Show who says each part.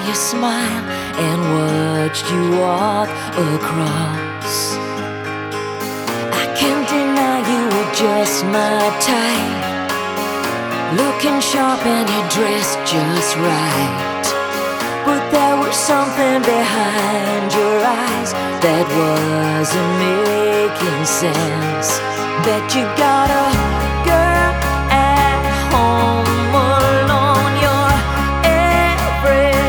Speaker 1: your smile and watched you walk across. I can't deny you were just my type, looking sharp and you dressed just right. But there was something behind your eyes that wasn't making sense. Bet you got a